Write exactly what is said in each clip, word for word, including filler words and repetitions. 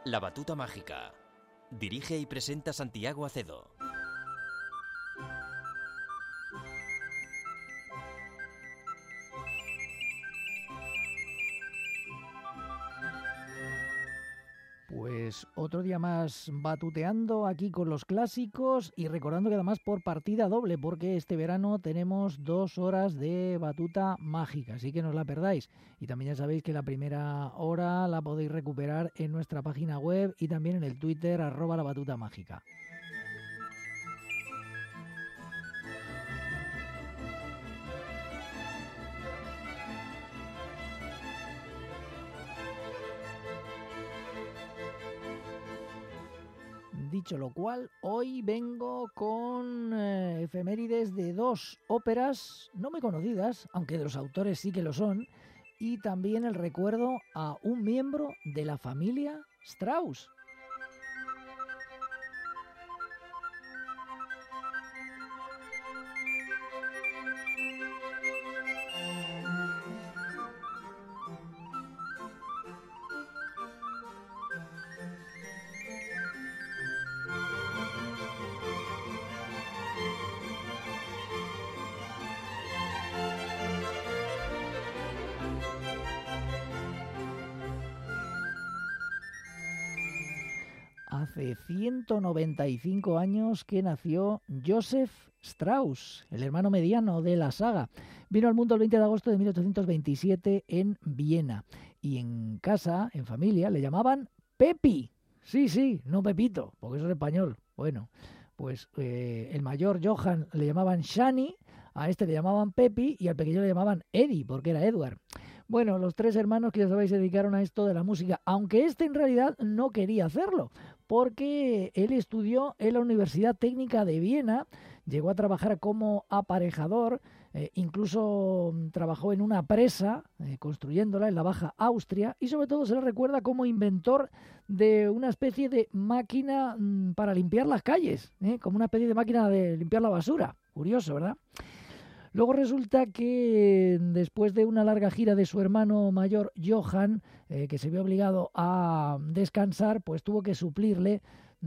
La Batuta Mágica. Dirige y presenta Santiago Acedo. Pues otro día más batuteando aquí con los clásicos y recordando que además por partida doble, porque este verano tenemos dos horas de batuta mágica, así que no os la perdáis. Y también ya sabéis que la primera hora la podéis recuperar en nuestra página web y también en el Twitter arroba la batuta mágica. Dicho lo cual, hoy vengo con eh, efemérides de dos óperas no muy conocidas, aunque de los autores sí que lo son, y también el recuerdo a un miembro de la familia Strauss. Hace ciento noventa y cinco años que nació Joseph Strauss, el hermano mediano de la saga. Vino al mundo el veinte de agosto de mil ochocientos veintisiete en Viena. Y en casa, en familia, le llamaban Pepi. Sí, sí, no Pepito, porque eso es español. Bueno, pues eh, el mayor Johann le llamaban Shani, a este le llamaban Pepi y al pequeño le llamaban Eddie, porque era Edward. Bueno, los tres hermanos que ya sabéis se dedicaron a esto de la música, aunque este en realidad no quería hacerlo, porque él estudió en la Universidad Técnica de Viena, llegó a trabajar como aparejador, eh, incluso mm, trabajó en una presa, eh, construyéndola en la Baja Austria, y sobre todo se le recuerda como inventor de una especie de máquina mm, para limpiar las calles, ¿eh? Como una especie de máquina de limpiar la basura. Curioso, ¿verdad? Luego resulta que después de una larga gira de su hermano mayor Johann, eh, que se vio obligado a descansar, pues tuvo que suplirle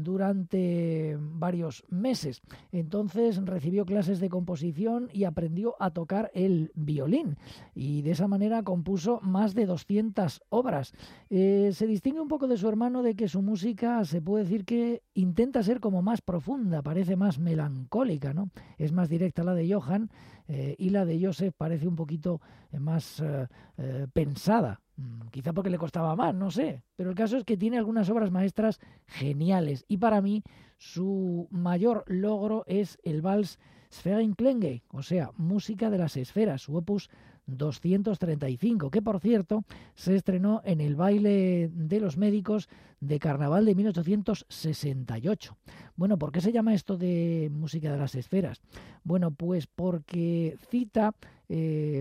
durante varios meses. Entonces recibió clases de composición y aprendió a tocar el violín y de esa manera compuso más de doscientas obras. Eh, se distingue un poco de su hermano de que su música se puede decir que intenta ser como más profunda, parece más melancólica, ¿no? Es más directa la de Johann eh, y la de Joseph parece un poquito eh, más eh, eh, pensada. Quizá porque le costaba más, no sé. Pero el caso es que tiene algunas obras maestras geniales. Y para mí, su mayor logro es el vals Sphärenklänge, o sea, música de las esferas, su opus doscientos treinta y cinco, que por cierto se estrenó en el baile de los médicos de Carnaval de mil ochocientos sesenta y ocho. Bueno, ¿por qué se llama esto de música de las esferas? Bueno, pues porque cita Eh,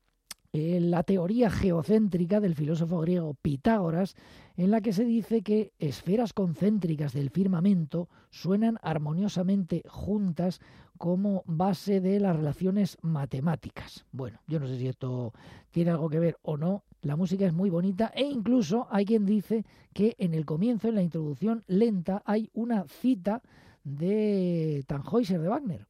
la teoría geocéntrica del filósofo griego Pitágoras, en la que se dice que esferas concéntricas del firmamento suenan armoniosamente juntas como base de las relaciones matemáticas. Bueno, yo no sé si esto tiene algo que ver o no. La música es muy bonita e incluso hay quien dice que en el comienzo, en la introducción lenta, hay una cita de Tannhäuser de Wagner.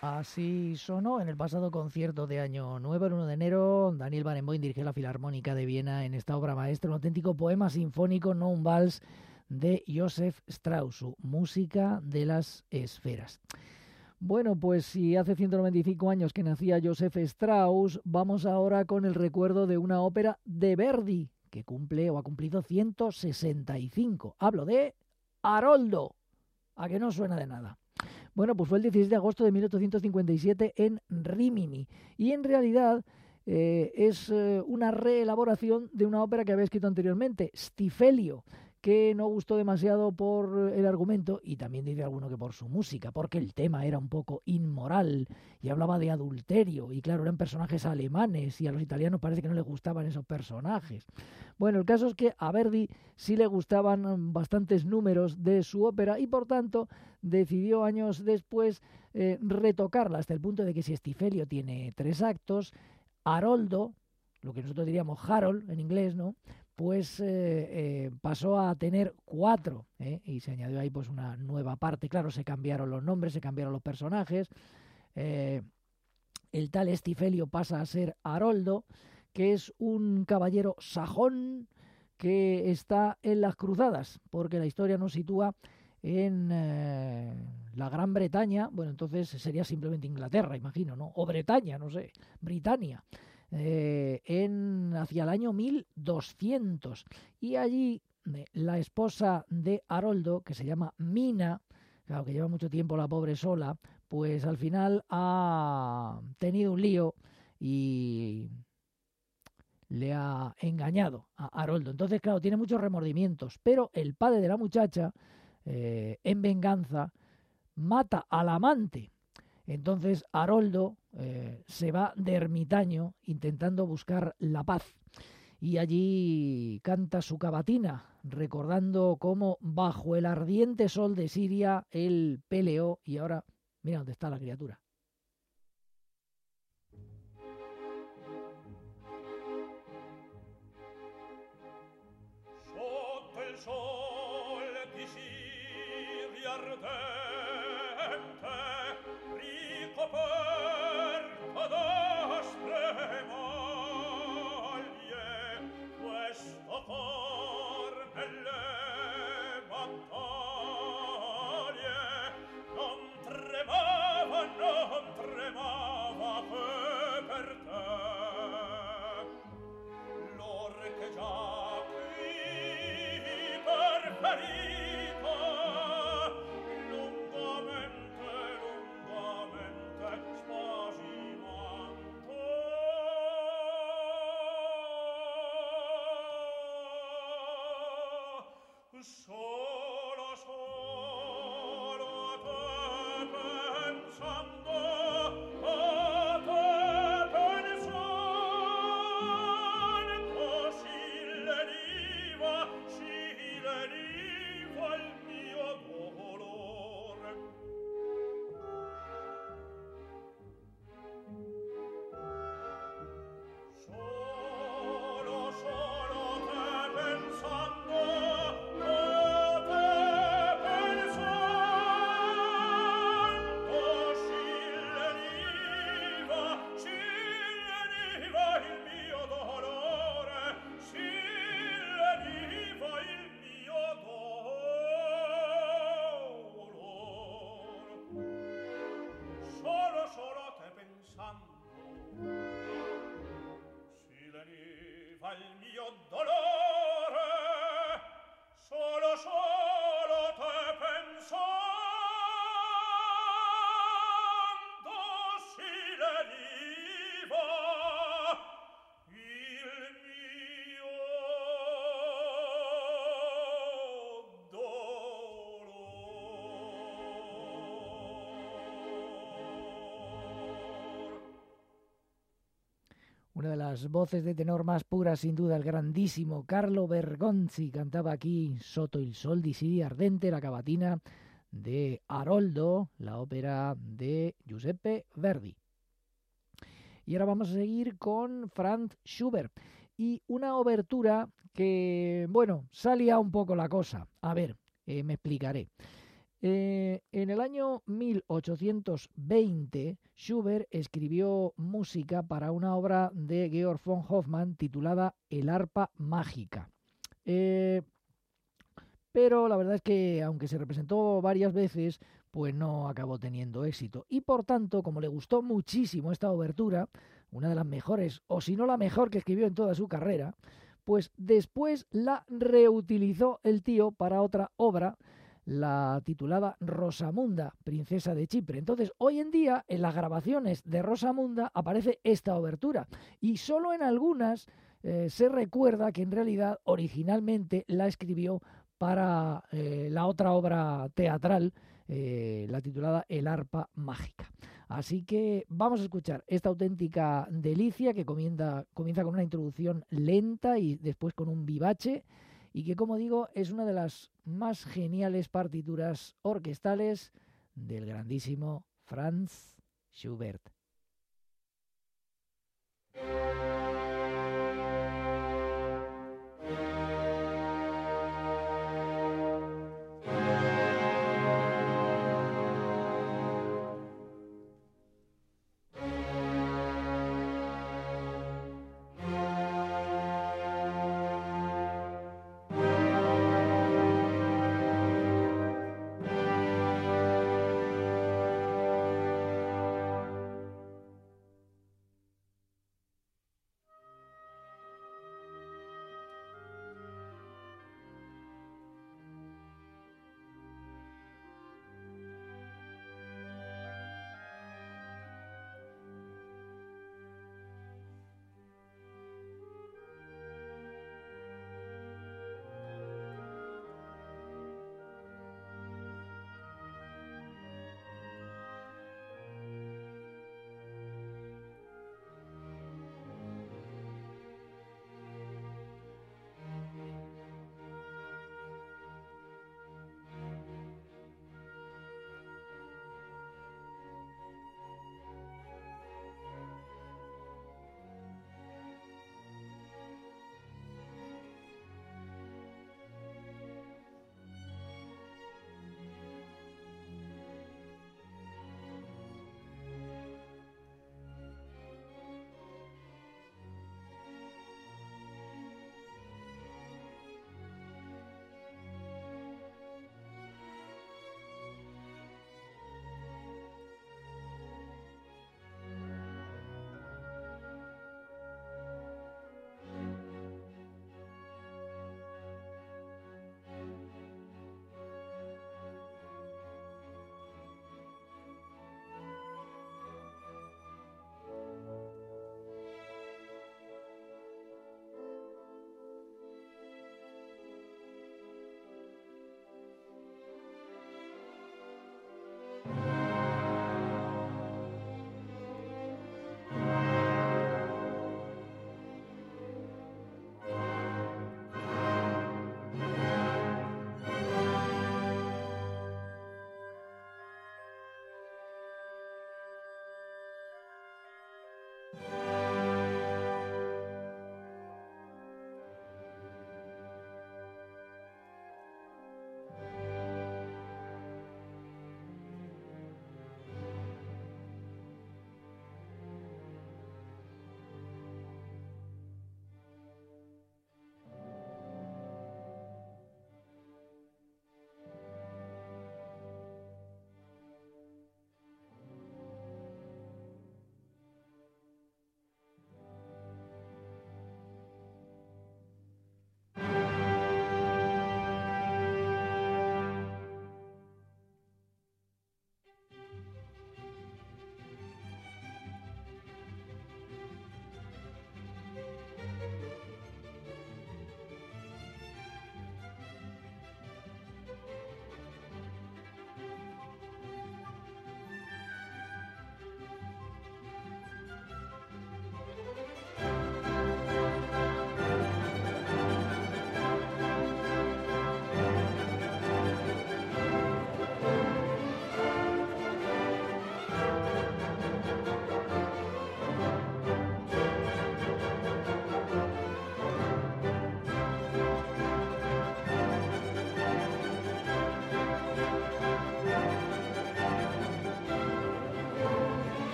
Así sonó en el pasado concierto de Año Nuevo, el uno de enero. Daniel Barenboim dirigió la Filarmónica de Viena en esta obra maestra, un auténtico poema sinfónico, no un vals, de Joseph Strauss, su Música de las Esferas. Bueno, pues si hace ciento noventa y cinco años que nacía Joseph Strauss, vamos ahora con el recuerdo de una ópera de Verdi, que cumple o ha cumplido ciento sesenta y cinco. Hablo de Haroldo. ¿A que no suena de nada? Bueno, pues fue el dieciséis de agosto de mil ochocientos cincuenta y siete en Rímini. Y en realidad eh, es eh, una reelaboración de una ópera que había escrito anteriormente, Stifelio, que no gustó demasiado por el argumento y también dice alguno que por su música, porque el tema era un poco inmoral y hablaba de adulterio y claro, eran personajes alemanes y a los italianos parece que no les gustaban esos personajes. Bueno, el caso es que a Verdi sí le gustaban bastantes números de su ópera y por tanto decidió años después eh, retocarla hasta el punto de que si Stifelio tiene tres actos, Haroldo, lo que nosotros diríamos Harold en inglés, ¿no?, pues eh, eh, pasó a tener cuatro, ¿eh? Y se añadió ahí pues una nueva parte. Claro, se cambiaron los nombres, se cambiaron los personajes. Eh, el tal Stifelio pasa a ser Haroldo, que es un caballero sajón que está en las cruzadas, porque la historia nos sitúa en eh, la Gran Bretaña. Bueno, entonces sería simplemente Inglaterra, imagino, ¿no? O Bretaña, no sé, Britania. Eh, en, hacia el año mil doscientos. Y allí eh, la esposa de Haroldo, que se llama Mina, claro que lleva mucho tiempo la pobre sola, pues al final ha tenido un lío y le ha engañado a Haroldo. Entonces, claro, tiene muchos remordimientos, pero el padre de la muchacha, eh, en venganza, mata al amante. Entonces Haroldo eh, se va de ermitaño intentando buscar la paz y allí canta su cavatina recordando cómo bajo el ardiente sol de Siria él peleó y ahora mira dónde está la criatura. Sotto il sol di Siria ardente ricoperta d'aspre maglie, questo cor nelle battaglie non tremava, non tremava che per te. L'or che già qui per ferita lungamente, lungamente spasimando. Solo, solo a te pensando, a te pensando, si leniva, si leniva il mio dolore. Solo, solo te pensando, a te pensando, si leniva, si leniva il mio dolore, si leniva il mio dolore. Solo, solo te pensando, si leniva il mio dolore, solo, solo te pensando, si leniva il mio dolore. Una de las voces de tenor más puras, sin duda, el grandísimo Carlo Bergonzi cantaba aquí Sotto il sol di Siria ardente, la cavatina de Haroldo, la ópera de Giuseppe Verdi. Y ahora vamos a seguir con Franz Schubert y una obertura que, bueno, salía un poco la cosa. A ver, eh, me explicaré. Eh, en el año mil ochocientos veinte, Schubert escribió música para una obra de Georg von Hoffmann titulada El arpa mágica. Eh, pero la verdad es que, aunque se representó varias veces, pues no acabó teniendo éxito. Y por tanto, como le gustó muchísimo esta obertura, una de las mejores, o si no la mejor que escribió en toda su carrera, pues después la reutilizó el tío para otra obra, la titulada Rosamunda, princesa de Chipre. Entonces, hoy en día, en las grabaciones de Rosamunda aparece esta obertura, y solo en algunas eh, se recuerda que en realidad originalmente la escribió para eh, la otra obra teatral, eh, la titulada El arpa mágica. Así que vamos a escuchar esta auténtica delicia que comienza, comienza con una introducción lenta y después con un vivace, y que, como digo, es una de las más geniales partituras orquestales del grandísimo Franz Schubert.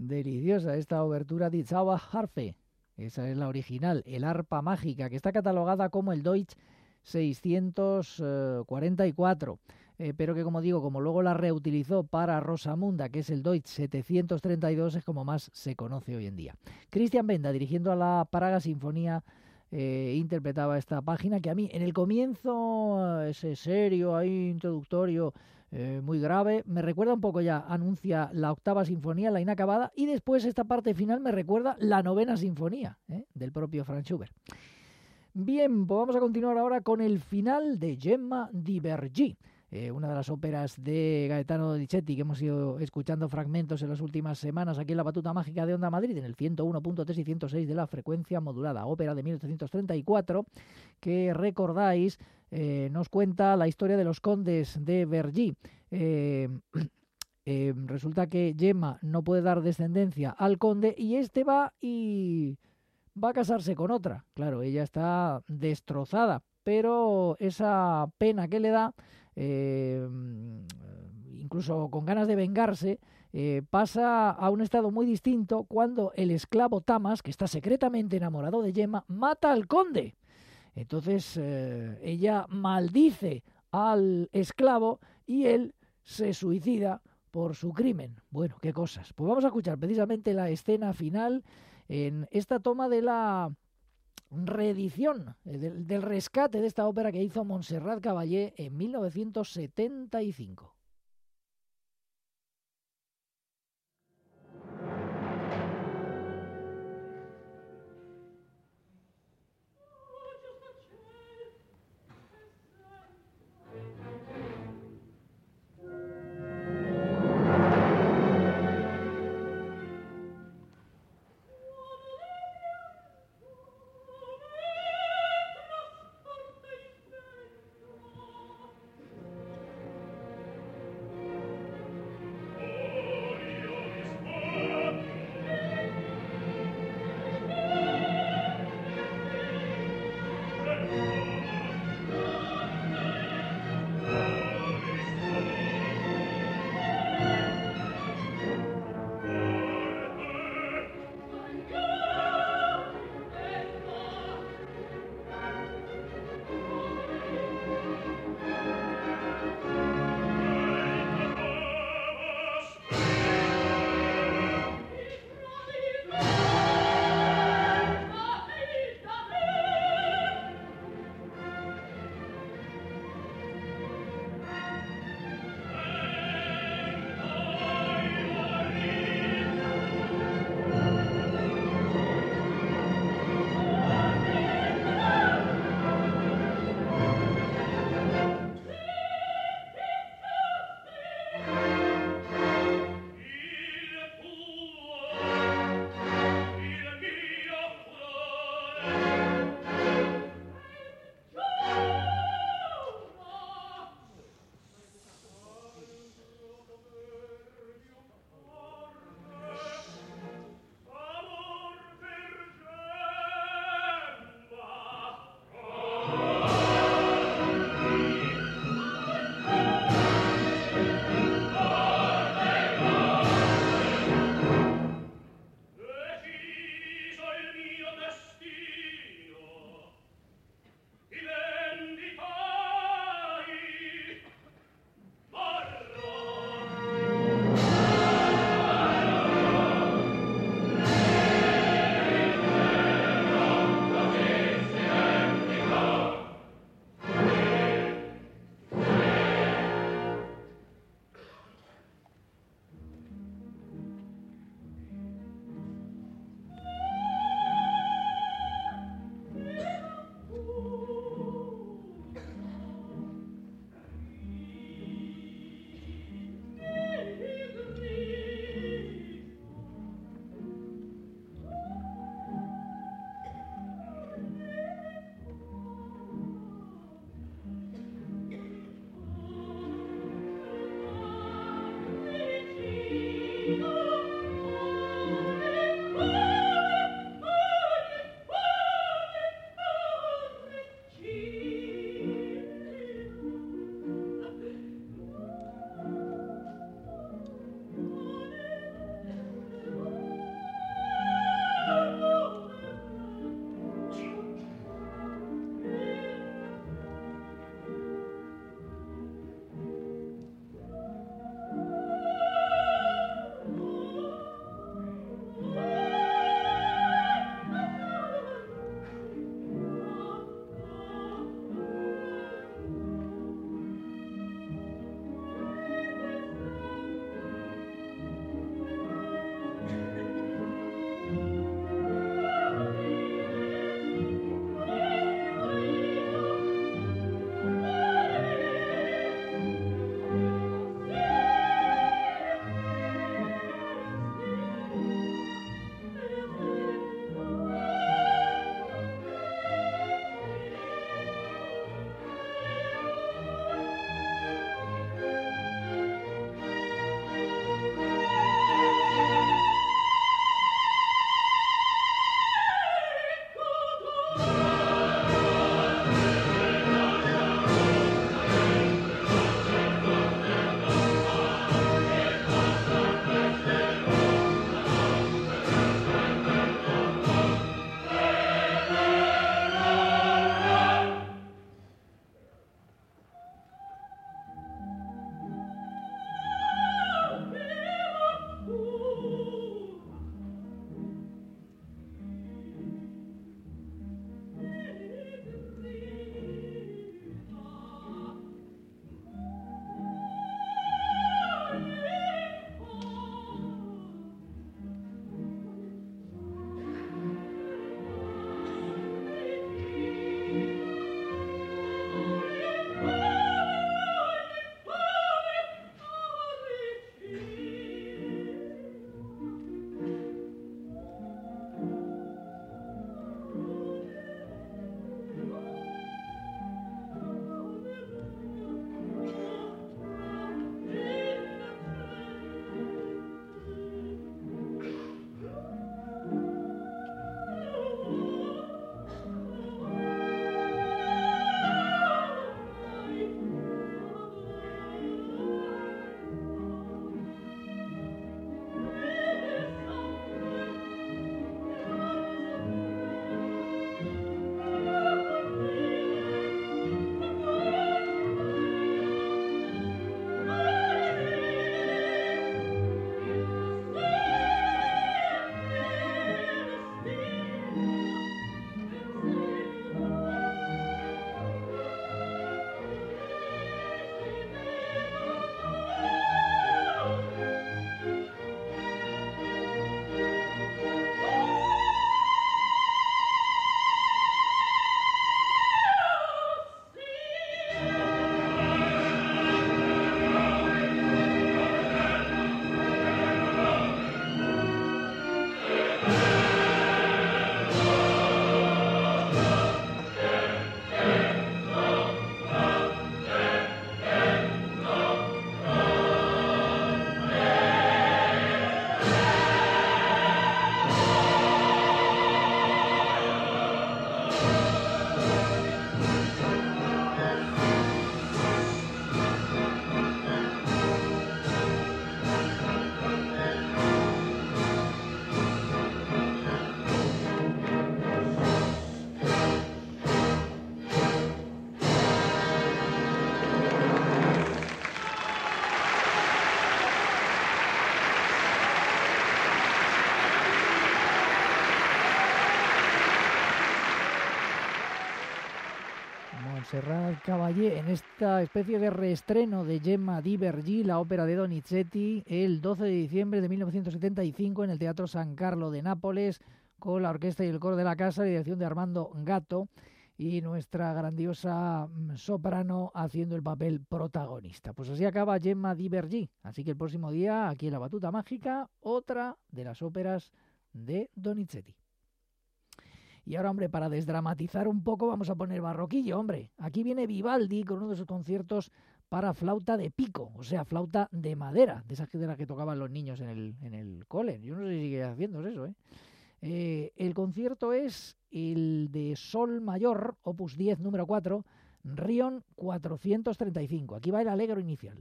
Deliciosa esta obertura de Zauberharfe. Esa es la original, el arpa mágica, que está catalogada como el Deutsch seiscientos cuarenta y cuatro, eh, pero que, como digo, como luego la reutilizó para Rosamunda, que es el Deutsch setecientos treinta y dos, es como más se conoce hoy en día. Christian Benda, dirigiendo a la Praga Sinfonía, eh, interpretaba esta página, que a mí en el comienzo, ese serio, ahí introductorio, Eh, muy grave, me recuerda un poco ya, anuncia la octava sinfonía, la inacabada, y después esta parte final me recuerda la novena sinfonía, ¿eh? del propio Franz Schubert. Bien, pues vamos a continuar ahora con el final de Gemma di Vergì, eh, una de las óperas de Gaetano Donizetti que hemos ido escuchando fragmentos en las últimas semanas aquí en la Batuta Mágica de Onda Madrid, en el ciento uno punto tres y ciento seis de la frecuencia modulada. Ópera de mil ochocientos treinta y cuatro, que recordáis, eh, nos cuenta la historia de los condes de Vergì. Eh, eh, resulta que Gemma no puede dar descendencia al conde y este va y va a casarse con otra. Claro, ella está destrozada, pero esa pena que le da, eh, incluso con ganas de vengarse, eh, pasa a un estado muy distinto cuando el esclavo Tamas, que está secretamente enamorado de Gemma, mata al conde. Entonces eh, ella maldice al esclavo y él se suicida por su crimen. Bueno, qué cosas. Pues vamos a escuchar precisamente la escena final en esta toma de la reedición, eh, del, del rescate de esta ópera que hizo Montserrat Caballé en mil novecientos setenta y cinco. Serrat Caballé en esta especie de reestreno de Gemma Di Vergì, la ópera de Donizetti, el doce de diciembre de mil novecientos setenta y cinco en el Teatro San Carlo de Nápoles, con la orquesta y el coro de la casa, la dirección de Armando Gatto y nuestra grandiosa soprano haciendo el papel protagonista. Pues así acaba Gemma Di Vergì. Así que el próximo día, aquí en La Batuta Mágica, otra de las óperas de Donizetti. Y ahora, hombre, para desdramatizar un poco vamos a poner barroquillo, hombre. Aquí viene Vivaldi con uno de sus conciertos para flauta de pico, o sea, flauta de madera, de esas de las que tocaban los niños en el, en el cole. Yo no sé si sigue haciendo eso, ¿eh? Eh, el concierto es el de Sol Mayor, opus diez, número cuatro, Rion cuatrocientos treinta y cinco. Aquí va el allegro inicial.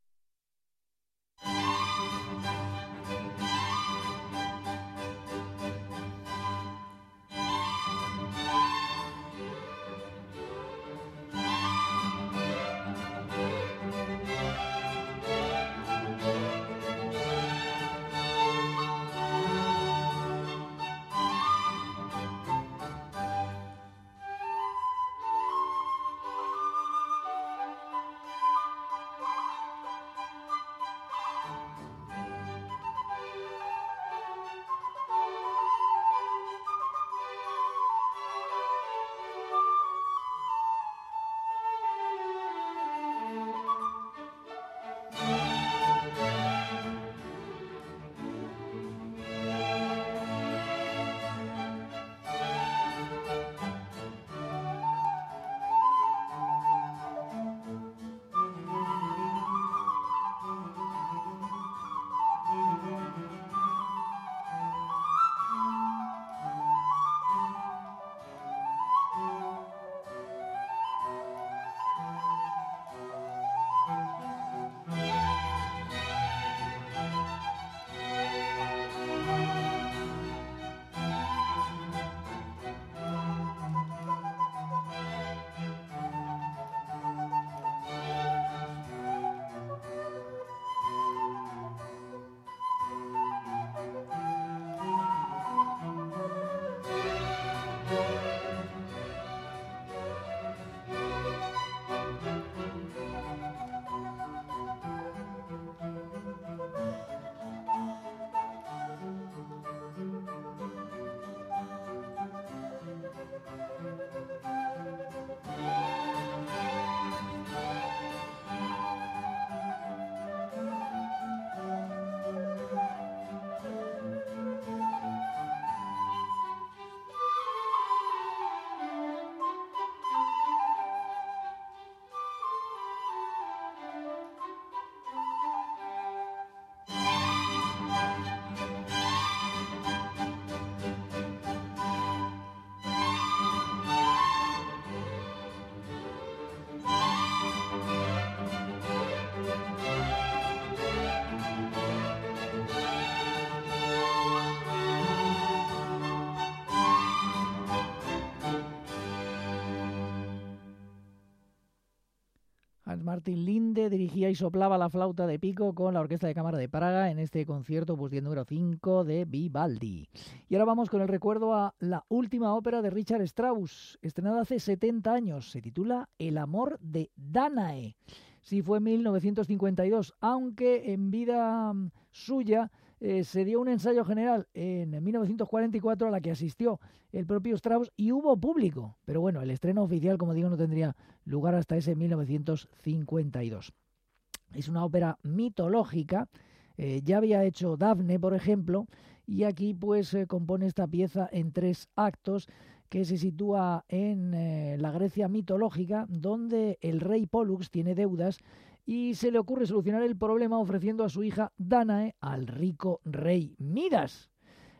Hans-Martin Linde dirigía y soplaba la flauta de pico con la Orquesta de Cámara de Praga en este concierto opus diez número cinco de Vivaldi. Y ahora vamos con el recuerdo a la última ópera de Richard Strauss, estrenada hace setenta años. Se titula El amor de Danae. Sí, fue en mil novecientos cincuenta y dos, aunque en vida suya eh, se dio un ensayo general en mil novecientos cuarenta y cuatro a la que asistió el propio Strauss y hubo público. Pero bueno, el estreno oficial, como digo, no tendría lugar hasta ese mil novecientos cincuenta y dos. Es una ópera mitológica, eh, ya había hecho Dafne, por ejemplo, y aquí pues eh, compone esta pieza en tres actos que se sitúa en eh, la Grecia mitológica, donde el rey Pólux tiene deudas y se le ocurre solucionar el problema ofreciendo a su hija Dánae al rico rey Midas.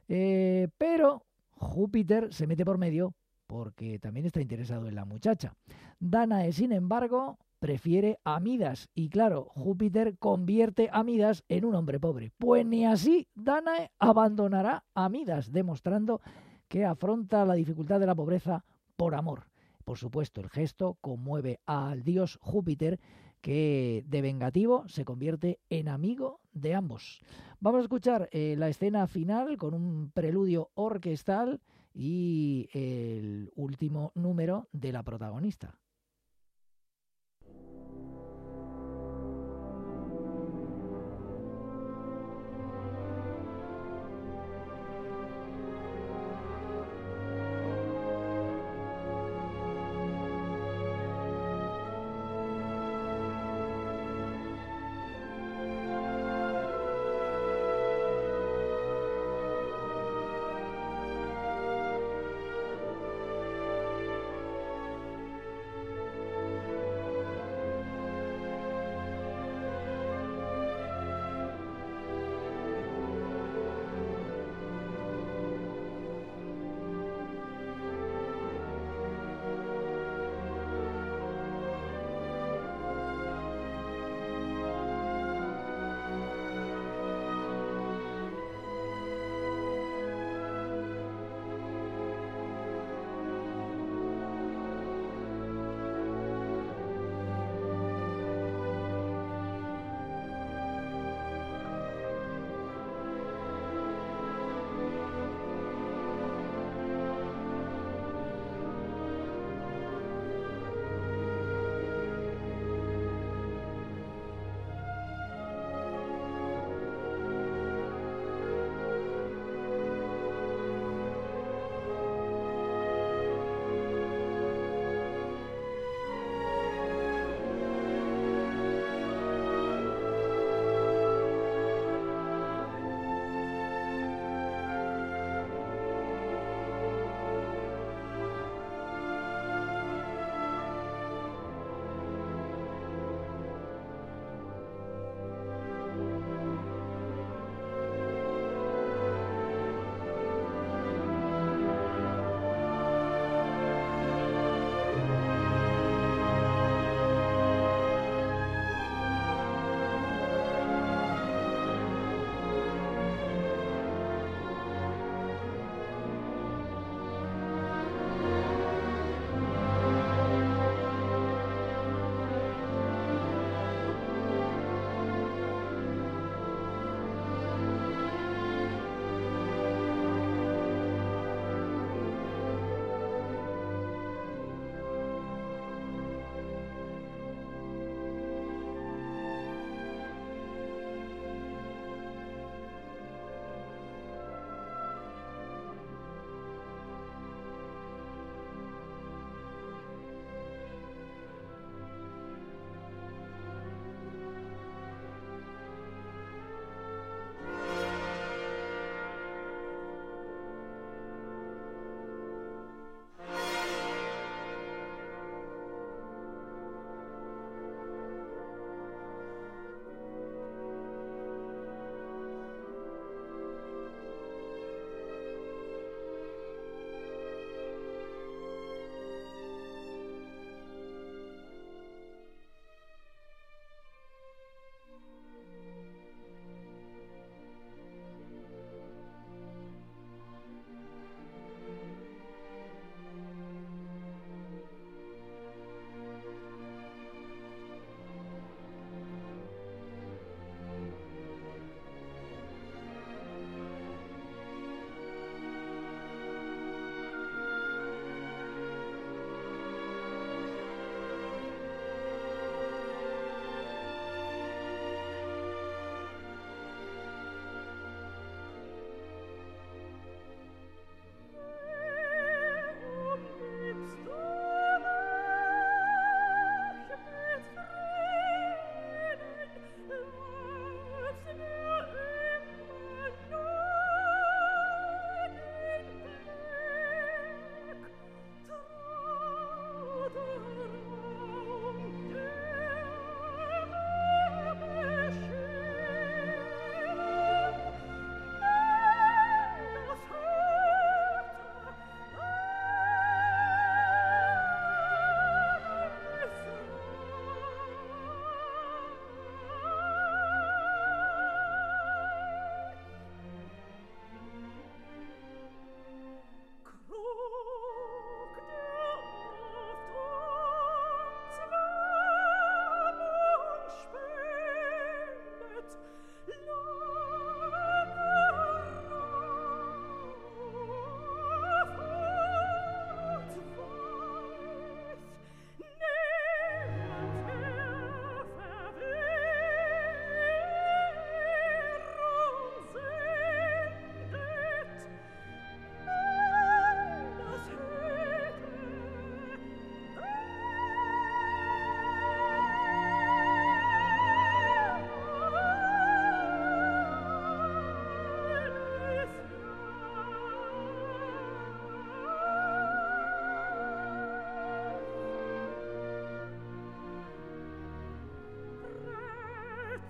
Eh, pero Júpiter se mete por medio porque también está interesado en la muchacha. Dánae, sin embargo, prefiere a Midas y claro, Júpiter convierte a Midas en un hombre pobre. Pues ni así Dánae abandonará a Midas, demostrando que afronta la dificultad de la pobreza por amor. Por supuesto, el gesto conmueve al dios Júpiter, que de vengativo se convierte en amigo de ambos. Vamos a escuchar eh, la escena final con un preludio orquestal y el último número de la protagonista.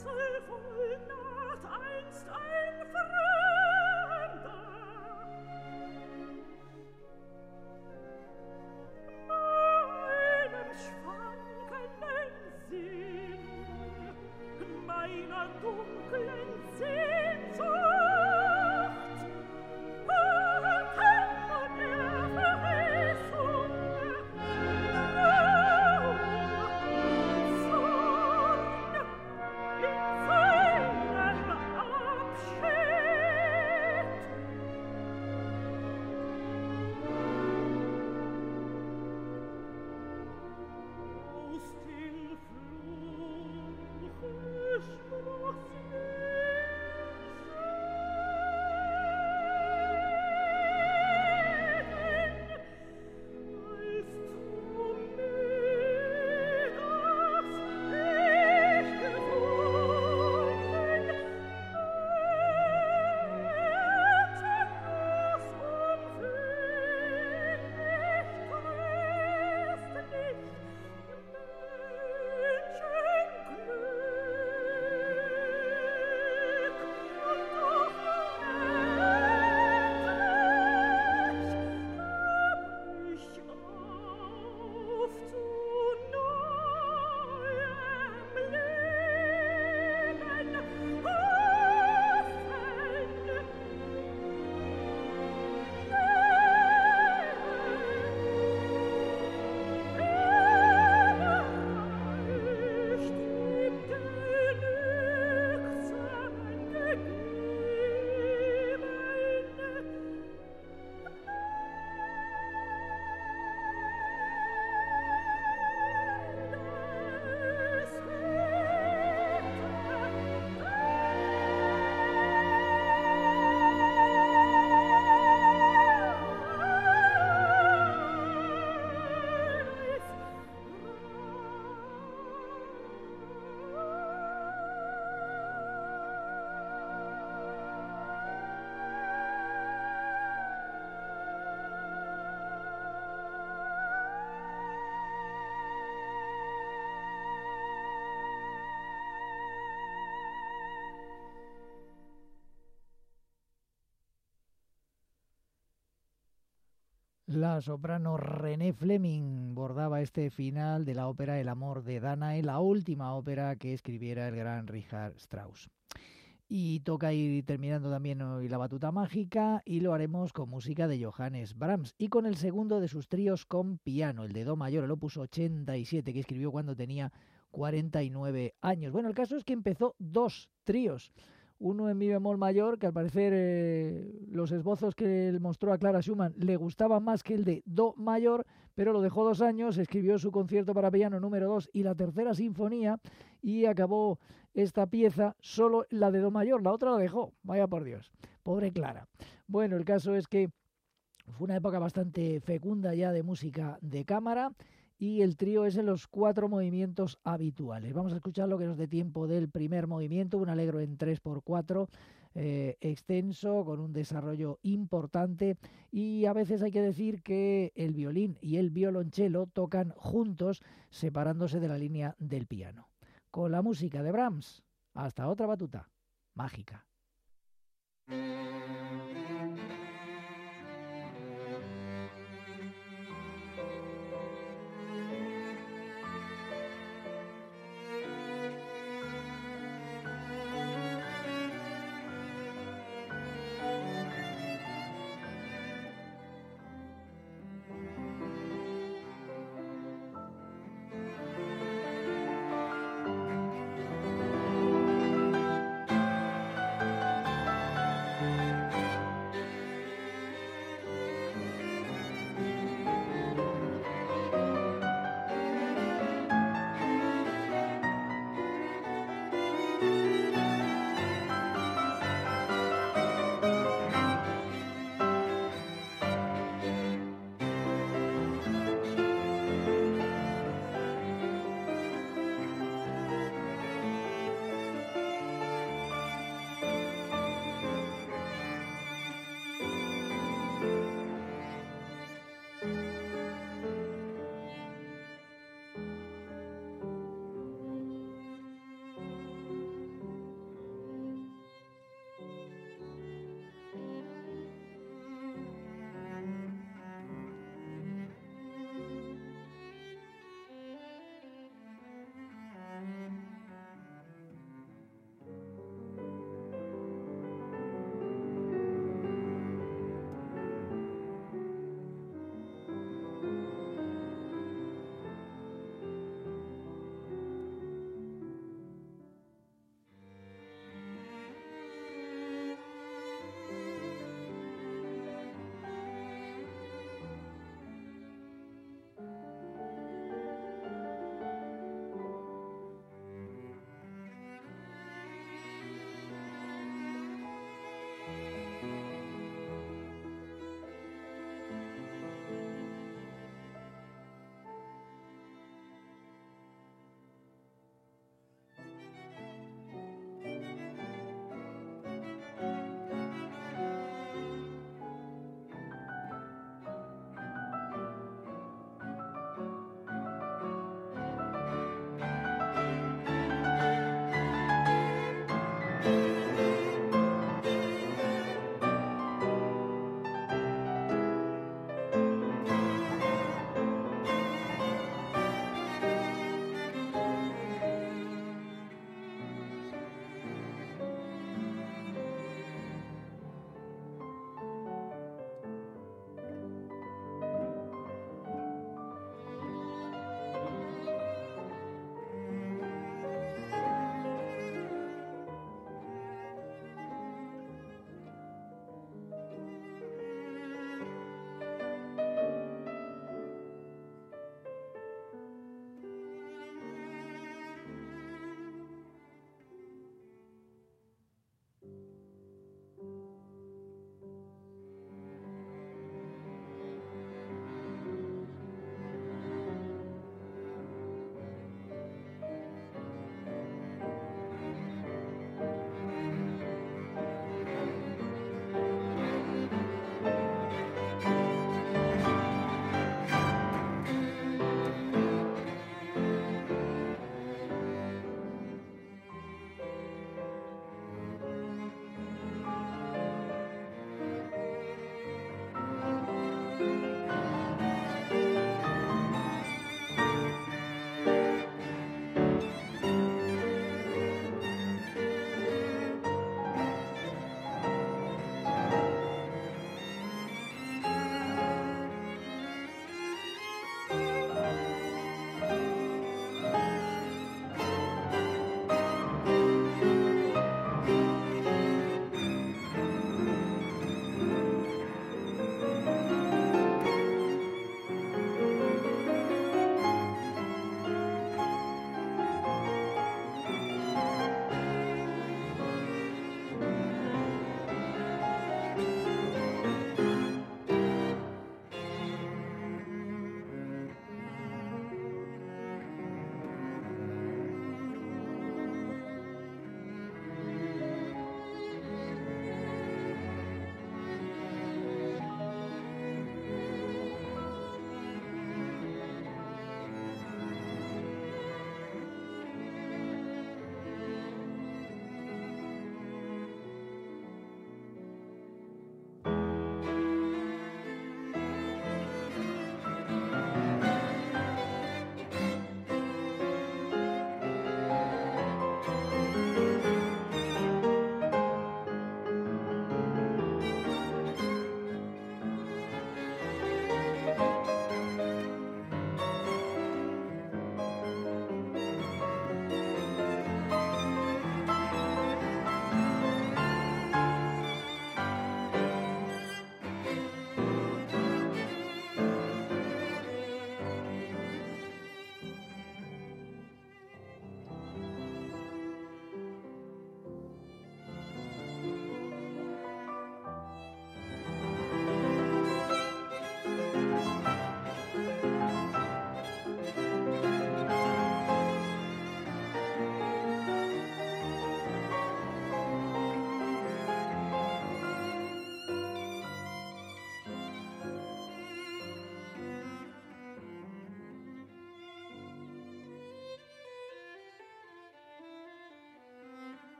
La soprano René Fleming bordaba este final de la ópera El amor de Danae, la última ópera que escribiera el gran Richard Strauss. Y toca ir terminando también hoy la batuta mágica y lo haremos con música de Johannes Brahms y con el segundo de sus tríos con piano, el de Do mayor, el opus ochenta y siete, que escribió cuando tenía cuarenta y nueve años. Bueno, el caso es que empezó dos tríos. Uno en mi bemol mayor, que al parecer eh, los esbozos que él mostró a Clara Schumann le gustaban más que el de Do mayor, pero lo dejó dos años, escribió su concierto para piano número dos y la tercera sinfonía y acabó esta pieza solo la de Do mayor, la otra la dejó, vaya por Dios, pobre Clara. Bueno, el caso es que fue una época bastante fecunda ya de música de cámara y el trío es en los cuatro movimientos habituales. Vamos a escuchar lo que nos dé tiempo del primer movimiento, un allegro en tres por cuatro, eh, extenso, con un desarrollo importante, y a veces hay que decir que el violín y el violonchelo tocan juntos, separándose de la línea del piano. Con la música de Brahms, hasta otra batuta mágica.